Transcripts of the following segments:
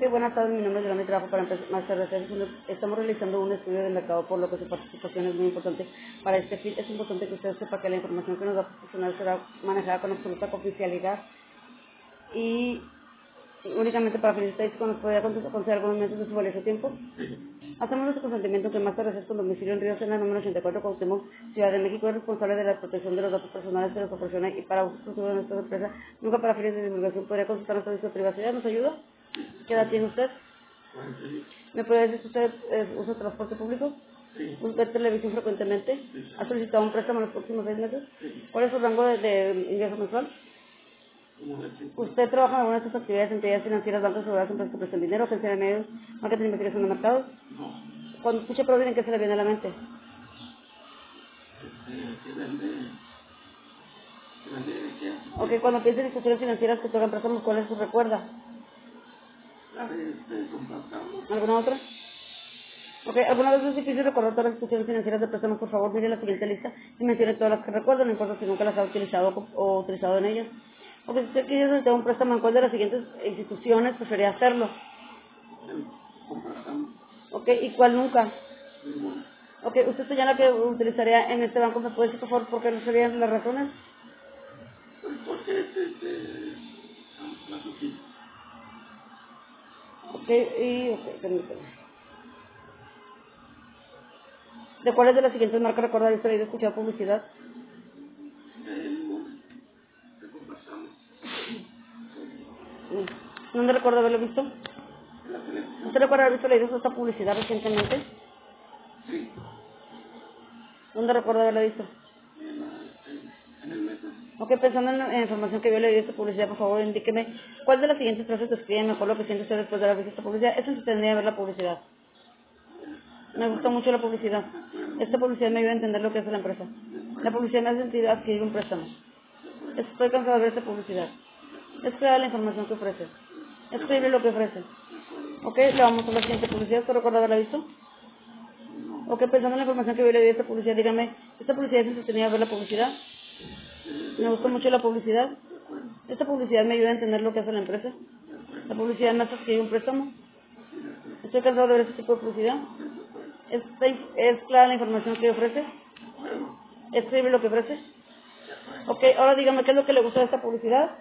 buenas tardes, mi nombre es Yolanda y trabajo para Master Research. Estamos realizando un estudio de mercado, por lo que su participación es muy importante para este fin. Es importante que usted sepa que la información que nos va a proporcionar será manejada con absoluta confidencialidad y únicamente para fines estadísticos. ¿Nos podría conceder algunos minutos de su valioso tiempo? Hacemos nuestro consentimiento que Master Research, con domicilio en Río Sena, número 84, Cuauhtémoc, Ciudad de México, es responsable de la protección de los datos personales que nos proporciona y para uso exclusivo de nuestra empresa, nunca para fines de divulgación. ¿Podría consultar nuestro servicio de privacidad? ¿Nos ayuda? ¿Qué edad tiene usted? ¿Me puede decir si usted usa transporte público? ¿Ve televisión frecuentemente? ¿Ha solicitado un préstamo en los próximos 6 meses? ¿Cuál es su rango de ingreso mensual? ¿Usted trabaja en alguna de estas actividades, entidades financieras, bancos, aseguradoras, empresas que prestan dinero, agencia de medios, marketing de investigación de mercados? Cuando escucha Provident, ¿qué se le viene a la mente? Ok, cuando piensa en instituciones financieras que otorgan préstamos, ¿cuáles se recuerda? ¿Alguna otra? Ok, ¿alguna vez es difícil recordar todas las instituciones financieras de préstamos? Por favor, mire la siguiente lista y mencione todas las que recuerdan, no importa si nunca las ha utilizado o utilizado en ellas. Ok, si usted quiere solicitar un préstamo, ¿en cuál de las siguientes instituciones prefería hacerlo? Ok, ¿y cuál nunca? Ok, usted señala que utilizaría en este banco. ¿Me puede decir, por favor, por qué no serían las razones? Ok, permítame. ¿De cuáles de las siguientes marcas recordaría usted haber escuchado publicidad? ¿Dónde recuerda haberlo visto? ¿Usted recuerda haber visto leído esta publicidad recientemente? ¿Dónde recuerda haberla visto? Ok, pensando en la información que yo le di de esta publicidad, por favor, indíqueme cuál de las siguientes frases describe mejor lo que siente usted después de haber visto esta publicidad. Eso sí tendría que ver la publicidad. Me gustó mucho la publicidad. Esta publicidad me ayuda a entender lo que hace la empresa. La publicidad me hace sentir adquirir un préstamo. Estoy cansado de ver esta publicidad. Es clara la información que ofrece. Es creíble lo que ofrece. Ok, le vamos a la siguiente publicidad. ¿Usted recuerda haberla visto? Ok, pensando en la información que yo le di de esta publicidad, dígame, ¿esta publicidad es entretenida ver la publicidad? Me gustó mucho la publicidad. Esta publicidad me ayuda a entender lo que hace la empresa. La publicidad me hace adquirir un préstamo. Estoy cansado de ver este tipo de publicidad. ¿Es clara la información que ofrece? ¿Es creíble lo que ofrece? Ok, ahora dígame, ¿qué es lo que le gusta de esta publicidad?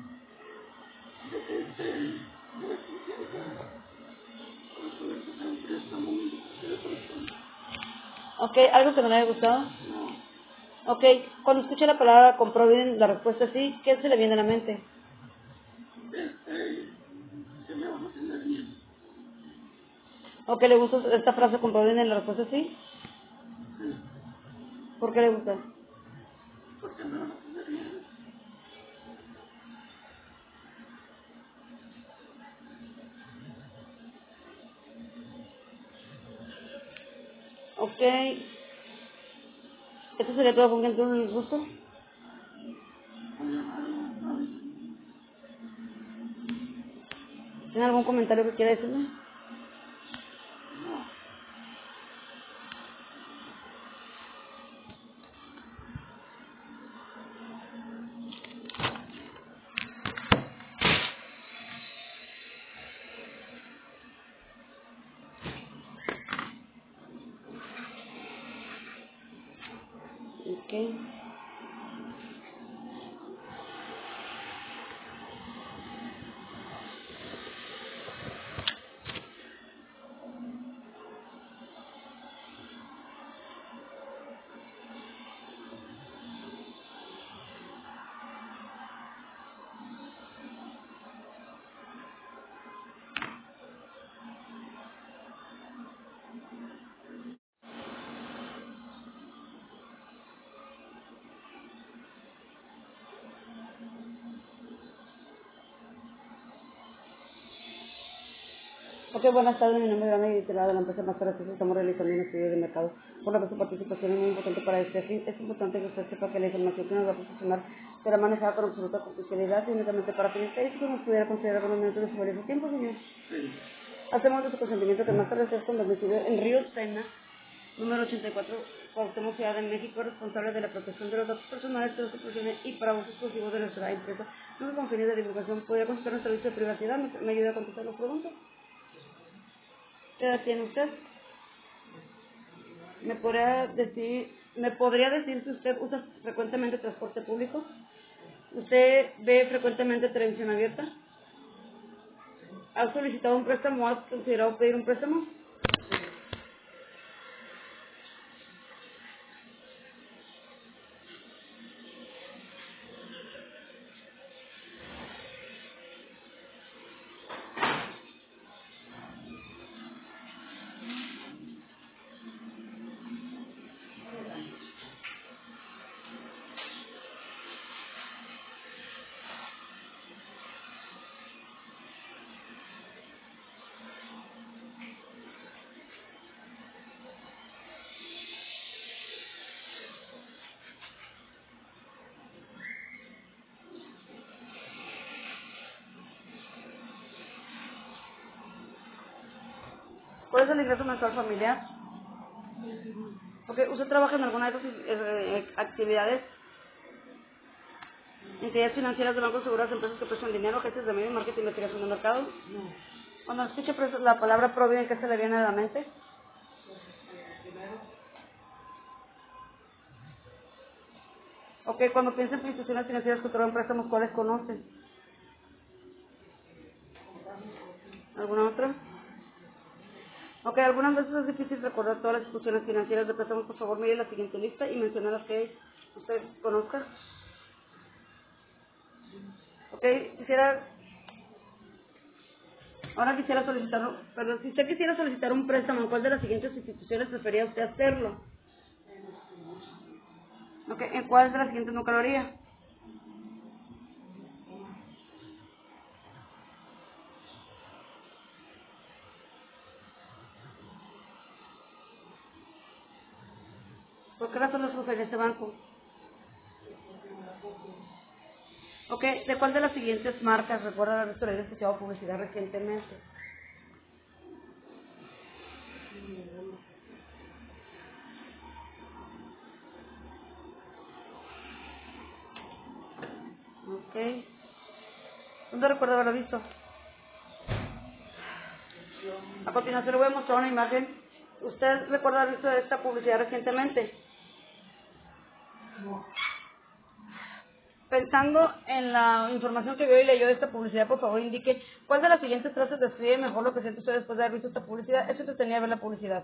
Ok, ¿algo que no le haya gustado? Ok, cuando escuche la palabra compró bien, la respuesta es sí, ¿qué se le viene a la mente? Ok, ¿le gusta esta frase compró bien, la respuesta es sí? ¿Por qué le gusta? Ok, ¿esto sería todo con que el gusto? ¿Tiene algún comentario que quiera decirme? Ok. Ok, buenas tardes, mi nombre es Ana y de la empresa Master Research. Estamos realizando un estudio de mercado, por lo que su participación es muy importante para este fin. Es importante que usted sepa que la información que nos va a proporcionar será manejada con absoluta confidencialidad y únicamente para fines estadísticos. ¿Nos pudiera considerar algunos minutos de su valioso tiempo, señor? Hacemos de su consentimiento que Master Research, con domicilio en Río Sena, número 84, Cuauhtémoc, Ciudad de México, responsable de la protección de los datos personales que nos proporcione y para uso exclusivo de nuestra empresa, no con fines de divulgación. ¿Podría consultar nuestro servicio de privacidad? ¿Me ayuda a contestar las preguntas? ¿Qué edad tiene usted? ¿Me podría decir si usted usa frecuentemente transporte público? ¿Usted ve frecuentemente televisión abierta? ¿Ha solicitado un préstamo o ha considerado pedir un préstamo? ¿Cuál es el ingreso mensual familiar? Ok, ¿usted trabaja en alguna de esas actividades? ¿Entidades financieras de bancos, seguros, empresas que prestan dinero, agencias de medio, marketing, investigación de mercado? No. Cuando escuche la palabra Provident, ¿qué se le viene a la mente? Ok, cuando piensa en instituciones financieras que otorgan préstamos, ¿cuáles conocen? ¿Alguna otra? Ok, algunas veces es difícil recordar todas las instituciones financieras de préstamos. Por favor, mire la siguiente lista y mencione las que usted conozca. Ok, quisiera solicitar, perdón, si usted quisiera solicitar un préstamo, ¿en cuál de las siguientes instituciones prefería usted hacerlo? Ok, ¿en cuál de las siguientes nunca lo haría? ¿Por qué razón no escogería este banco? Ok, ¿de cuál de las siguientes marcas recuerda haber escuchado publicidad recientemente? Ok, ¿dónde recuerda haberlo visto? A continuación le voy a mostrar una imagen. ¿Usted recuerda haber visto esta publicidad recientemente? Pensando en la información que vio y leyó de esta publicidad, por favor indique cuál de las siguientes frases describe mejor lo que siente usted después de haber visto esta publicidad. Eso entretenía ver la publicidad.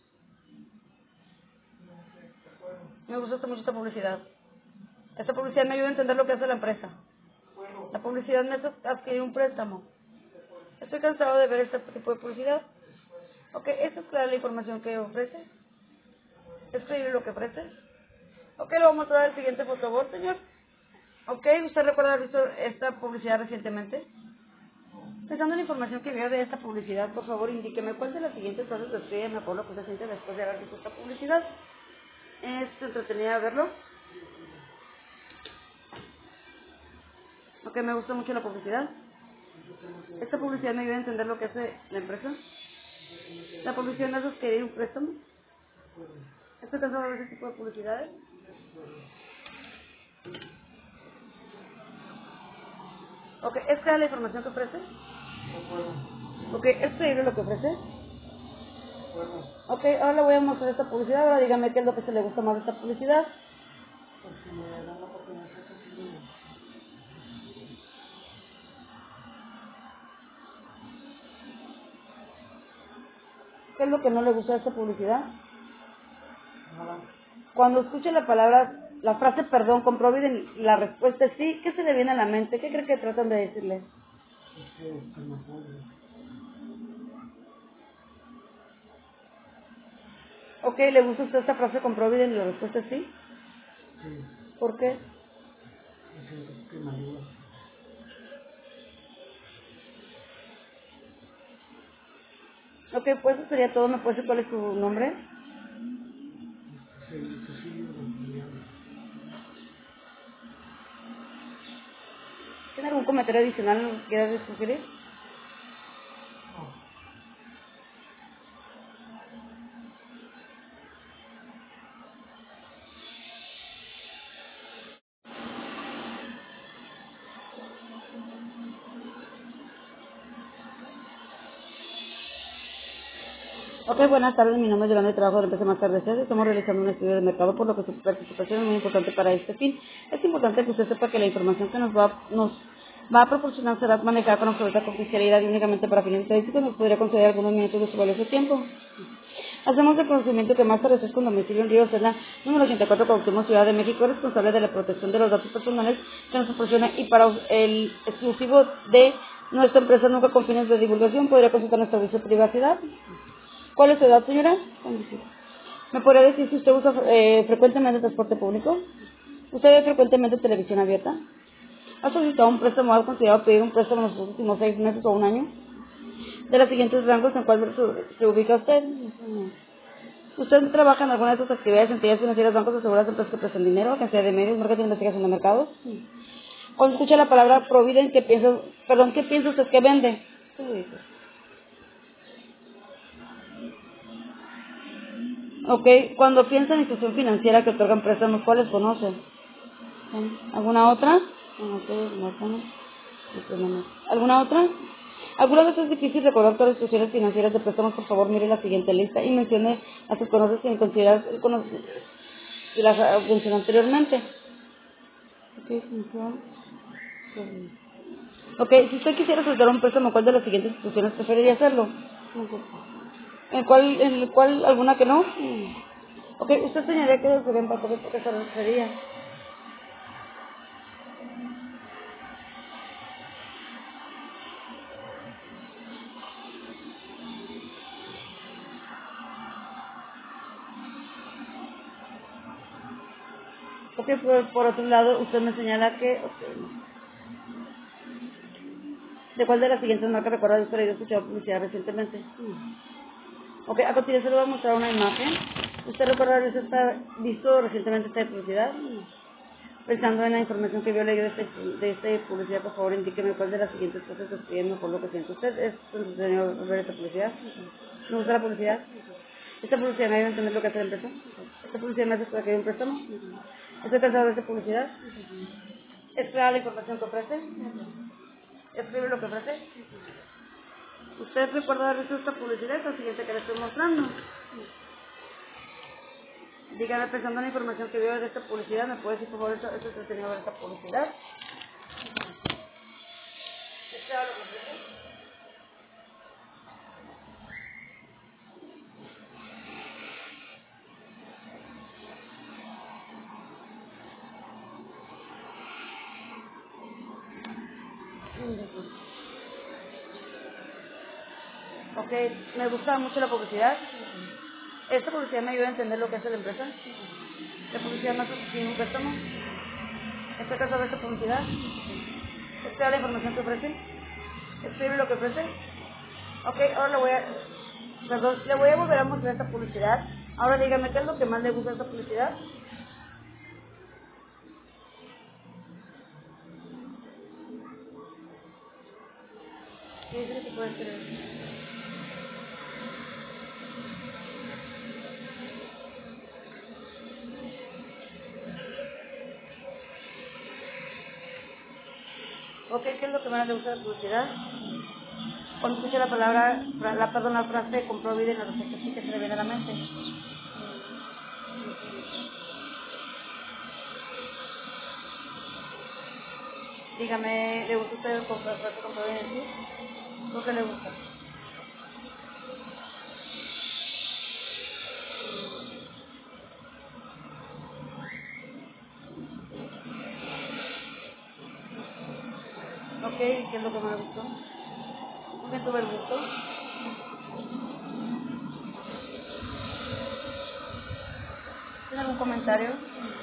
Me gusta mucho esta publicidad. Esta publicidad me ayuda a entender lo que hace la empresa. La publicidad me hace adquirir un préstamo. Estoy cansado de ver este tipo de publicidad. Ok, ¿esta es clara la información que ofrece? ¿Es creíble lo que ofrece? Ok, le voy a mostrar el siguiente fotobot, señor. Ok, ¿usted recuerda haber visto esta publicidad recientemente? Pensando en la información que veo de esta publicidad, por favor indíqueme cuál de las siguientes frases describe mejor lo que usted siente después de haber visto esta publicidad. ¿Es entretenida verlo? Ok, me gusta mucho la publicidad. Esta publicidad me ayuda a entender lo que hace la empresa. La publicidad me hace adquirir un préstamo. Estoy cansado de ver ese tipo de publicidades. Ok, ¿es clara la información que ofrece? Ok, ¿es creíble lo que ofrece? Ok, ahora le voy a mostrar esta publicidad. Ahora dígame qué es lo que se le gusta más de esta publicidad. ¿Qué es lo que no le gusta de esta publicidad? Cuando escuche la frase perdón con Provident y la respuesta es sí, ¿qué se le viene a la mente? ¿Qué cree que tratan de decirle? Ok, ¿le gusta a usted esta frase con Provident y la respuesta es sí? ¿Por qué? Ok, pues eso sería todo. ¿Me puede decir cuál es su nombre? ¿Tiene algún comentario adicional que quiera sugerir? Ok, buenas tardes, mi nombre es Yolanda y trabajo de la empresa Master Research. Estamos realizando un estudio de mercado, por lo que su participación es muy importante para este fin. Es importante que usted sepa que la información que nos va a proporcionar será manejada con absoluta confidencialidad y únicamente para fines estadísticos. Nos podría conceder algunos minutos de su valioso tiempo. Hacemos el conocimiento que Master Research con domicilio en Río Serna, número 84, Cuauhtémoc, Ciudad de México, es responsable de la protección de los datos personales que nos proporciona y para el exclusivo de nuestra empresa, nunca con fines de divulgación, podría consultar nuestro servicio de privacidad. ¿Cuál es su edad, señora? ¿Me podría decir si usted usa frecuentemente transporte público? ¿Usted ve frecuentemente televisión abierta? ¿Ha solicitado un préstamo o ha considerado pedir un préstamo en los últimos 6 meses o un año? De los siguientes rangos, ¿en cuál se ubica usted? ¿Usted trabaja en alguna de sus actividades, entidades financieras, bancos, aseguradoras, empresas que prestan dinero, agencia de medios, marketing, investigación de mercados? Cuando escucha la palabra Provident, ¿qué piensa usted que vende? Ok, cuando piensa en institución financiera que otorgan préstamos, ¿cuáles conoce? ¿Alguna otra? ¿Alguna otra? ¿Alguna vez es difícil recordar todas las instituciones financieras de préstamos? Por favor, mire la siguiente lista y mencione a sus conocidos sin considerar si las mencioné anteriormente. Ok, si usted quisiera solicitar un préstamo, ¿cuál de las siguientes instituciones preferiría hacerlo? ¿En cuál alguna que no? Ok, usted señalaría que sería en papel porque se sería. Ok, por otro lado, usted me señala que... ¿De cuál de las siguientes marcas recuerda usted haber escuchado publicidad recientemente? Ok, a continuación le voy a mostrar una imagen. ¿Usted recuerda haber visto recientemente esta publicidad? Pensando en la información que vio leído de esta publicidad, por favor indíqueme cuál de las siguientes cosas describen mejor lo que siente usted. ¿Es entretenido ver esta publicidad? ¿Me gusta la publicidad? ¿Esta publicidad me ayuda a entender lo que hace la empresa? ¿Esta publicidad me hace para que haya un préstamo? ¿Estoy cansado de esta publicidad? ¿Es clara la información que ofrece? ¿Escribe lo que ofrece? ¿Usted recuerda haber visto esta publicidad? Es la siguiente que le estoy mostrando. Dígame, pensando en la información que vio de esta publicidad, ¿me puede decir por favor esto entretenido ver esta publicidad? ¿Es clara lo que ofrece? Ok, me gusta mucho la publicidad. ¿Esta publicidad me ayuda a entender lo que hace la empresa? ¿La publicidad me hace sin un préstamo? ¿Está cansado de esta publicidad? ¿Es clara la información que ofrece? ¿Escribe lo que ofrece? Ok, ahora le voy a volver a mostrar esta publicidad. Ahora dígame, ¿qué es lo que más le gusta de esta publicidad? ¿Qué dice que puede ser? Ok, ¿qué es lo que más le gusta de la publicidad? Cuando escucha la frase compró vida en la receta, sí que se le viene a la mente. Dígame, ¿le gusta a usted comprar frase compró vida en sí? ¿Por qué le gusta? Ok, ¿qué es lo que más le gustó? ¿Con qué tuve el gusto? ¿Tiene algún comentario?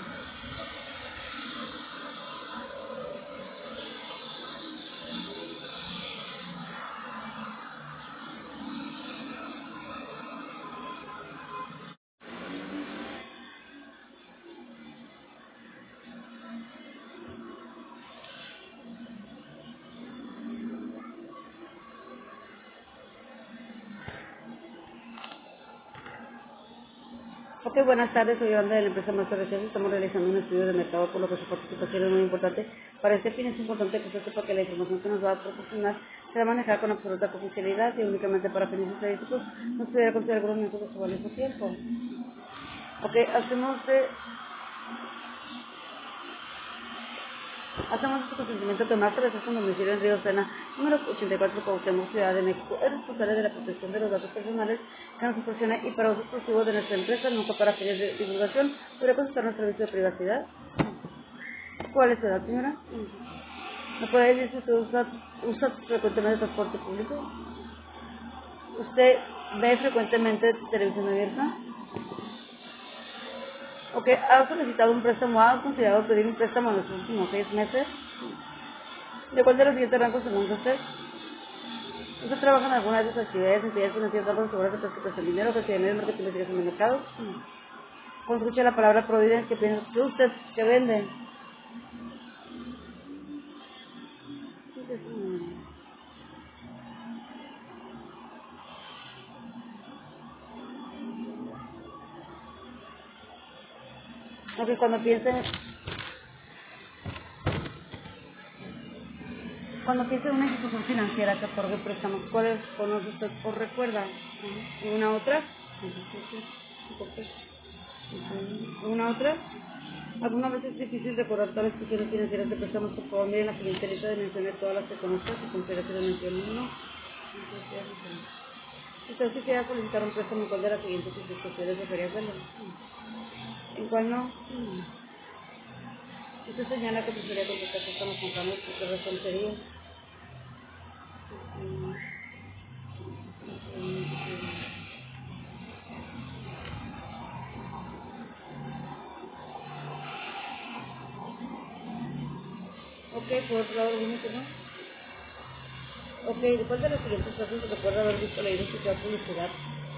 Ok, buenas tardes, soy Yolanda de la empresa Master Research. Estamos realizando un estudio de mercado, por lo que su participación es muy importante. Para este fin es importante que usted sepa que la información que nos va a proporcionar será manejada con absoluta confidencialidad y únicamente para fines estadísticos. No se deberá considerar algunos minutos de su valioso tiempo. Ok, hacemos su consentimiento que Marta de un domicilio en Río Sena, número 84, Cuauhtémoc, Ciudad de México, es responsable de la protección de los datos personales que nos proporciona y para uso exclusivo de nuestra empresa, nunca para fines de divulgación. ¿Podría consultar nuestro servicio de privacidad? ¿Cuál es su edad, señora? ¿Me puede decir si usted usa frecuentemente transporte público? ¿Usted ve frecuentemente televisión abierta? Ok, ¿ha solicitado un préstamo? ¿Ha considerado pedir un préstamo en los últimos 6 meses? ¿De cuál de los siguientes rangos se encuentra usted? ¿Usted trabaja en alguna de esas actividades, entidades financieras, bancos, seguros, de dinero, oficina de medios, marketing, investigación de mercados? Cuando escucha la palabra Providence, ¿qué piensa usted que vende? Ok, cuando piensa en una institución financiera que otorgue préstamos, ¿cuáles conoce usted o recuerda? ¿Una otra? ¿Una otra? ¿Alguna vez es difícil recordar todas las instituciones financieras de préstamos? Por favor, miren la siguiente lista de mencionar todas las que conozca, si considera que le menciono uno. Si usted quisiera solicitar un préstamo, ¿cuál de las siguientes instituciones debería hacerlo? ¿En cuál no? Usted señala que prefería contestar préstamos con cambios, ¿qué razón sería? Ok, por otro lado, dime que no. Ok, después de los siguientes pasos, se recuerda haber visto, leído, escuchado publicidad.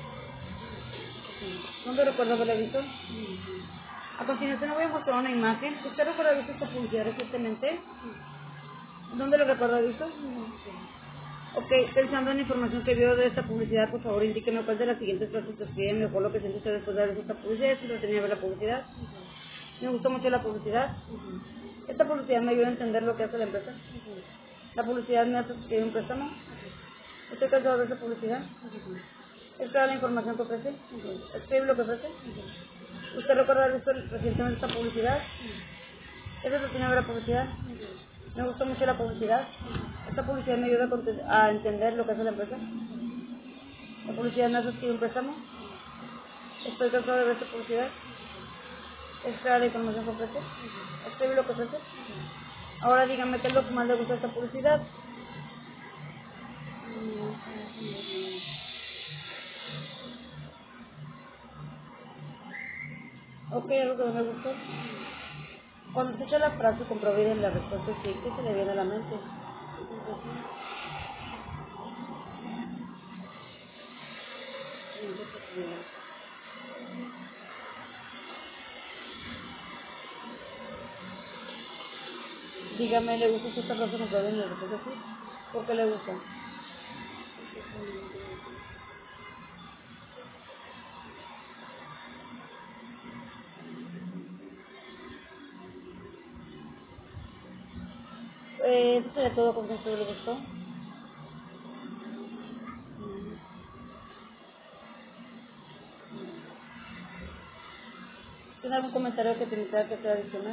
¿Dónde recuerda haberla visto? A continuación, voy a mostrar una imagen. ¿Usted recuerda haber visto esta publicidad recientemente? ¿Dónde lo recuerda haber visto? Ok, pensando en la información que vio de esta publicidad, por favor, indíqueme cuál de las siguientes frases describe mejor lo que siente usted después de haber visto esta publicidad. ¿Es entretenido ver la publicidad? Me gustó mucho la publicidad. Esta publicidad me ayuda a entender lo que hace la empresa. La publicidad me hace escribir un préstamo. ¿Usted cansado de esa publicidad? ¿Es toda la información que ofrece? ¿Escribe lo que ofrece? ¿Usted recuerda haber visto recientemente esta publicidad? ¿Es entretenido ver la publicidad? Me gustó mucho la publicidad. Esta publicidad me ayuda a entender lo que hace la empresa. La publicidad me hace escribir un préstamo. Estoy cansado de ver esta publicidad. ¿Es clara la información que ofrece? ¿Escribe lo que ofrece? Ahora dígame qué es lo que más le gusta de esta publicidad. Ok, algo que no me gustó. Cuando escucha la frase con Providence, la respuesta es sí, ¿qué se le viene a la mente? Dígame, ¿le gusta esta frase con Providence? La respuesta es sí. ¿Por qué le gusta? Eso sería todo con que esto le gustó. ¿Tiene algún comentario que tenga que sea adicional?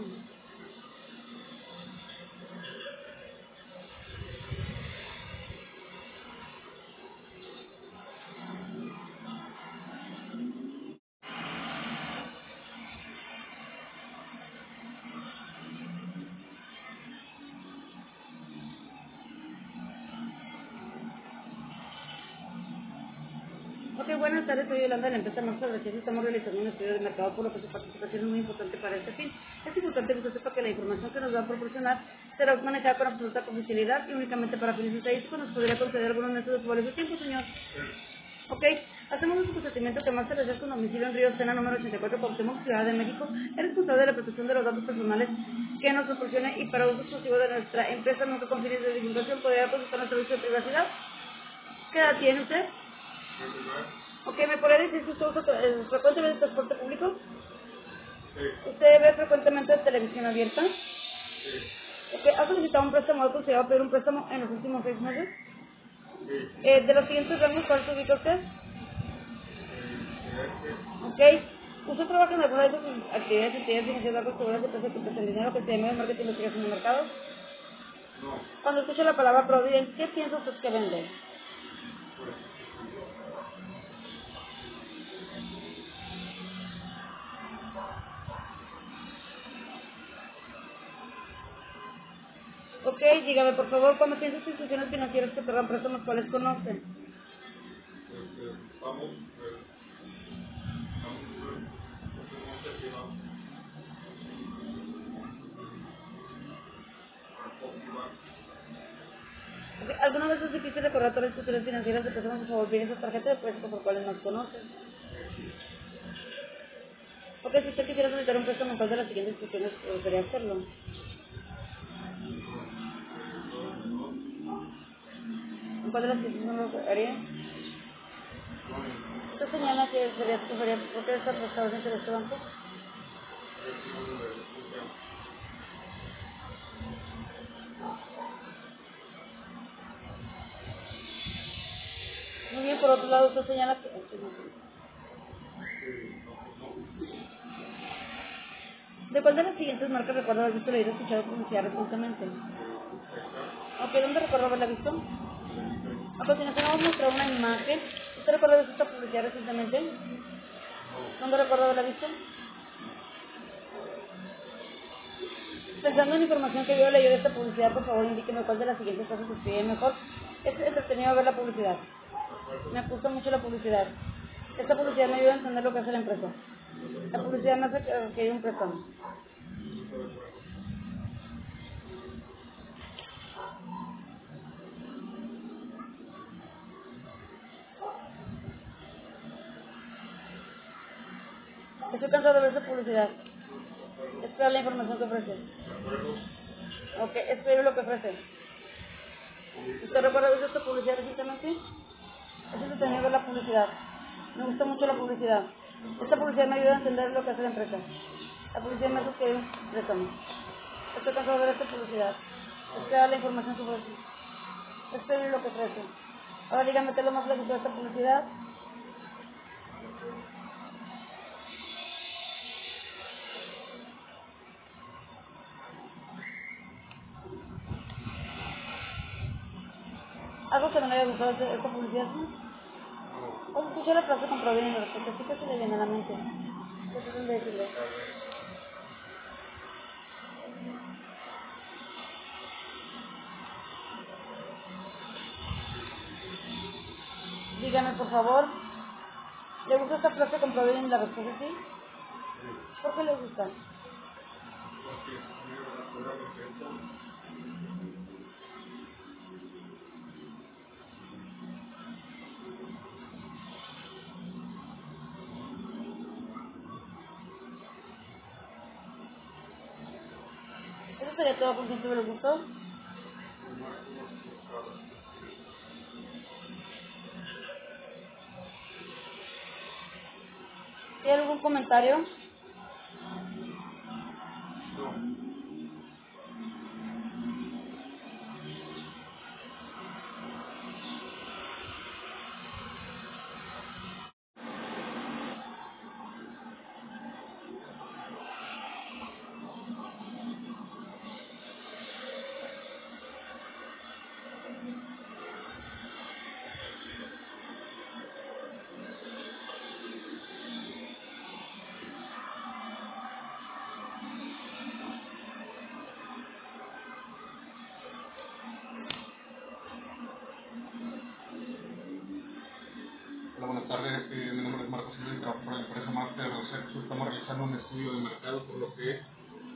Ok, buenas tardes, soy Yolanda de la empresa Norte Recién. Estamos realizando un estudio de mercado, por lo que su participación es muy importante para este fin. Es importante que usted sepa que la información que nos va a proporcionar será manejada con absoluta confidencialidad y únicamente para fines estadísticos. ¿Nos podría conceder algunos meses de su valioso tiempo, señor? Ok, hacemos un consentimiento que más se realiza con domicilio en Río Sena, número 84, Cuauhtémoc, Ciudad de México. Es responsable de la protección de los datos personales que nos proporcione y para uso exclusivo de nuestra empresa, nunca con fines de divulgación, podría consultar nuestro servicio de privacidad. ¿Qué edad tiene usted? Ok, ¿me podría decir si usted usa frecuentemente transporte público? ¿Usted ve frecuentemente televisión abierta? Ok, ¿has solicitado un préstamo alto? ¿Se va a pedir un préstamo en los últimos 6 meses? De los siguientes rangos, ¿cuál se ubica usted? Ok. ¿Usted trabaja en alguna de esas actividades, entidades financieras, bancos, seguros de precios que prestan dinero, que se llama marketing, investigación de mercados? Cuando escucha la palabra Provident, ¿qué piensa usted que vende? Ok, dígame por favor, cuando piensa en instituciones financieras que otorgan préstamos, ¿cuáles conocen? Okay. ¿Alguna vez es difícil recordar todas las instituciones financieras de préstamos a favor bien esas tarjetas de préstamo por cuáles más conocen? Ok, si usted quisiera solicitar un préstamo, ¿cuál de las siguientes instituciones debería hacerlo? ¿En cuál de las instituciones lo haría? Usted señala que sería escogería por qué estar prestado dentro de este banco. Muy bien, por otro lado, usted señala que... ¿De cuál de las siguientes marcas recuerda haber visto, leído, escuchado publicidad recientemente? Ok, ¿dónde recuerda haberla visto? A continuación vamos a mostrar una imagen. ¿Usted recuerda haber visto esta publicidad recientemente? ¿Dónde recuerda haberla visto? Pensando en la información que vio o leyó de esta publicidad, por favor indíqueme cuál de las siguientes cosas escribe mejor. Es entretenido ver la publicidad. Me gusta mucho la publicidad. Esta publicidad me ayuda a entender lo que hace la empresa. La publicidad me hace que hay un préstamo. Estoy cansado de ver esa publicidad. Espera la información que ofrece. Ok, espero lo que ofrece. ¿Usted recuerda ver esta publicidad recientemente? Es entretenido ver la publicidad. Me gusta mucho la publicidad. Esta publicidad me ayuda a entender lo que hace la empresa. La publicidad me hace que hay un préstamo. Estoy cansado de ver esta publicidad. Espera la información que ofrece. Espero lo que ofrece. Ahora dígame qué es lo más lógico de esta publicidad. Algo que no me haya gustado de esta publicidad. Cuando escuché la frase con Provident, porque sí que se le viene a la mente. ¿Qué es decirle? Dígame, por favor, ¿le gusta esta frase con Provident? La respuesta es sí. ¿Por qué le gusta? ¿Eso sería todo por siempre le gustó? ¿Tiene algún comentario? Hola, buenas tardes. Mi nombre es Marcos Silva y trabajo para la empresa Master Research. Estamos realizando un estudio de mercado, por lo que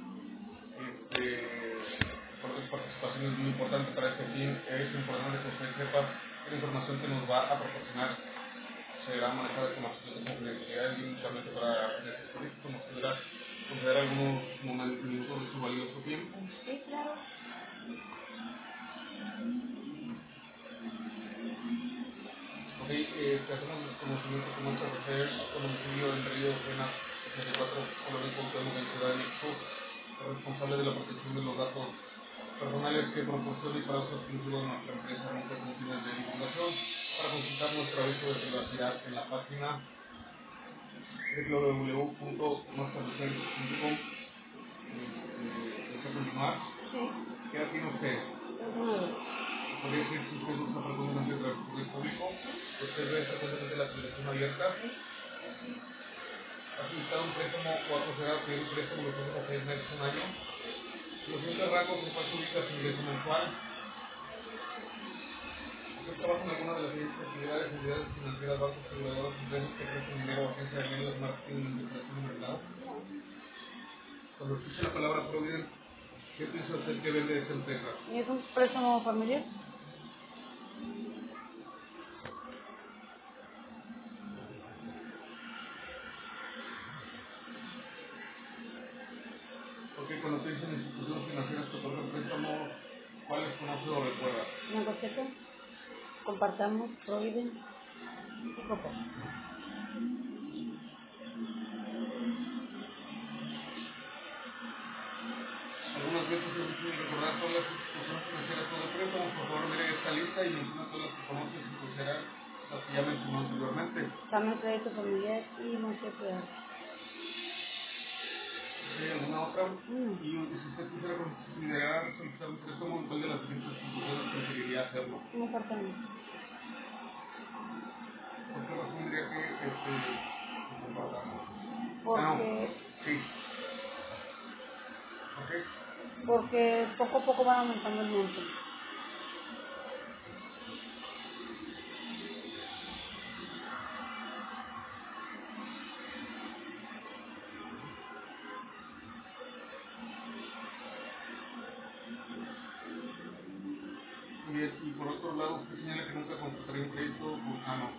su participación es muy importante para este fin. Es importante que usted sepa que la información que nos va a proporcionar será manejada con absoluta confidencialidad y únicamente para fines estadísticos. ¿Nos podrá conceder algunos minutos de su valioso tiempo? Sí, claro. Ok, hacemos el conocimiento como esta research con un estudio del río Pena 64 Colonial Cuauhtémoc en Ciudad de México, responsable de la protección de los datos personales que proporciona y para uso exclusivo de nuestra empresa nunca con fines de divulgación. Para consultar nuestro aviso de privacidad en la página www.nuestraservice.com. ¿Desea continuar? Sí. ¿Qué edad tiene usted? ¿Podría decir si usted usa frecuentemente el transporte público? ¿Usted ve frecuentemente la televisión abierta? ¿Ha solicitado un préstamo o ha considerado pedir un préstamo de 6 meses, un año? Los siguientes rangos en cuál se ubica su ingreso mensual. ¿Usted trabaja en alguna de las siguientes actividades, entidades financieras, bancos, aseguradoras, empresas que prestan dinero, agencia de medios, marketing, investigación y mercado? Cuando escucha la palabra Provident, ¿qué piensa usted que vende esta empresa? ¿Es un préstamo familiar? Porque cuando te dicen instituciones financieras que otorgan préstamos, ¿cuáles conoce o recuerda? Negociación. Compartamos, Provident y Copa. Algunas veces es difícil recordar todas las instituciones financieras que de préstamos. Por favor, mire esta lista y menciona todas las que conoce sin considerar las que ya mencionó anteriormente. Examen crédito familiar y Montevideo. ¿Hay alguna otra? Y si usted quisiera considerar solicitar un préstamo, ¿cuál de las siguientes instituciones preferiría hacerlo? Un apartamento. ¿Por qué razón diría que compartamos? Porque, Sí. ¿Ok? porque poco a poco van aumentando el monto. Y por otro lado, usted señala que nunca contrataría un crédito no.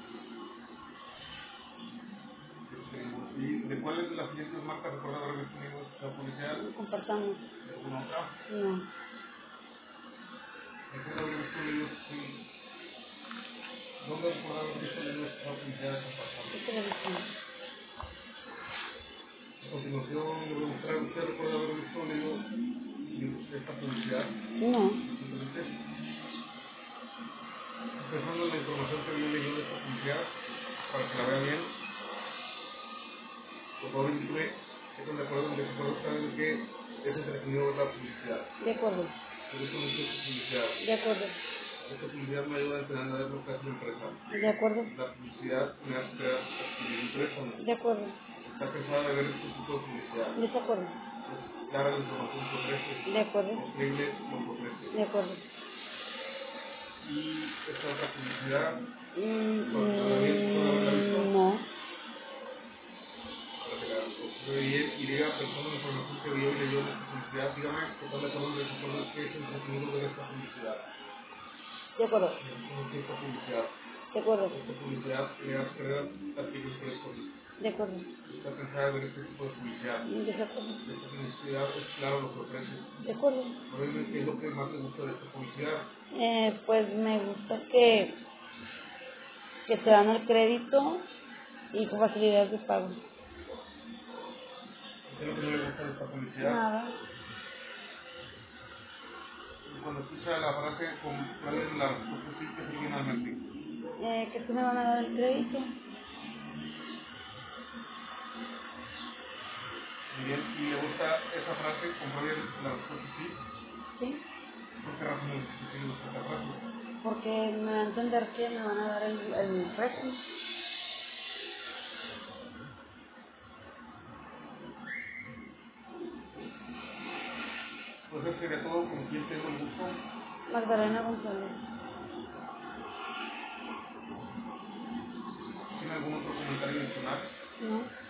¿Y de cuáles de las siguientes marcas recuerda haber tenido esta publicidad? Compartamos. ¿Alguna otra? No. ¿Recuerda haber visto leído? Sí. ¿Dónde recuerda haber visto leído esta publicidad de Compartamos? ¿Qué televisión? A continuación, le voy a mostrar. ¿Usted recuerda haber visto leído esta publicidad? No. Simplemente, empezando la información que había leído de esta publicidad, para que la vea bien, por favor, indíqueme que están de acuerdo en que es entretenido ver la publicidad. De acuerdo. Por eso no es publicidad. De acuerdo. Esta publicidad me ayuda a entender lo que hace la empresa. De acuerdo. La publicidad me hace adquirir un préstamo. De acuerdo. Está cansada de ver este tipo de publicidad. De acuerdo. Es clara la información que ofrece. De acuerdo. Es creíble lo que ofrece. De acuerdo. Y esta otra publicidad, No. y diga, pensando en la información que vio y leyó en esta publicidad, dígame que tal vez algunos de sus acuerdos que es entretenido ver esta publicidad. De acuerdo. Esta publicidad. De acuerdo. Esta publicidad le hace creer adquirir un préstamo. De acuerdo. Está cansada de ver este tipo de publicidad. De acuerdo. Esta publicidad es claro lo que ofrece. De acuerdo. Probablemente, ¿qué es lo que más le gusta de esta publicidad? Pues me gusta que te dan el crédito y con facilidades de pago. ¿Qué es lo que no le gusta de esta publicidad? Nada. Cuando escucha la frase, ¿cuál es la respuesta sí que se viene a la mente? Que sí me van a dar el crédito. Muy bien, ¿y le gusta esa frase? ¿Compruebe la respuesta sí? Sí. ¿Por qué razón le gusta esta frase? Porque me da a entender que me van a dar el préstamo. Pues eso sería todo. ¿Con quién tengo el gusto? Magdalena González. ¿Tiene algún otro comentario adicional? No.